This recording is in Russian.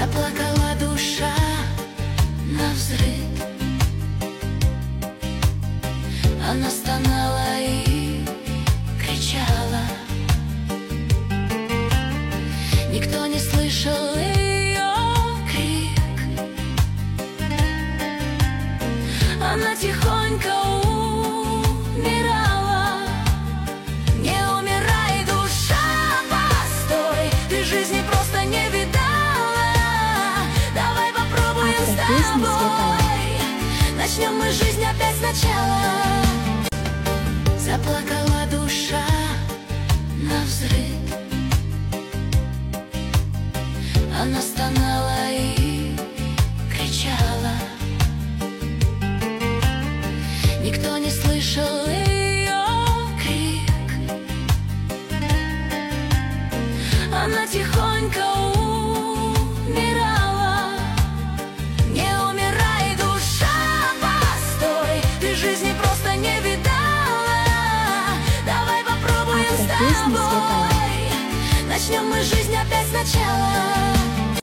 Заплакала душа навзрыд, она стонала и кричала. Никто не слышал ее крик. Она тихонько умирала. Не умирай, душа, постой, ты жизни просто не видала. Давай попробуем с тобой, начнем мы жизнь опять сначала. Заплакала душа навзрыд, она стонала и кричала. Никто не слышал ее крик. Она тихонько умирала. Не умирай, душа, постой, ты жизни просто не видала. Давай попробуем с тобой, начнем мы жизнь опять сначала.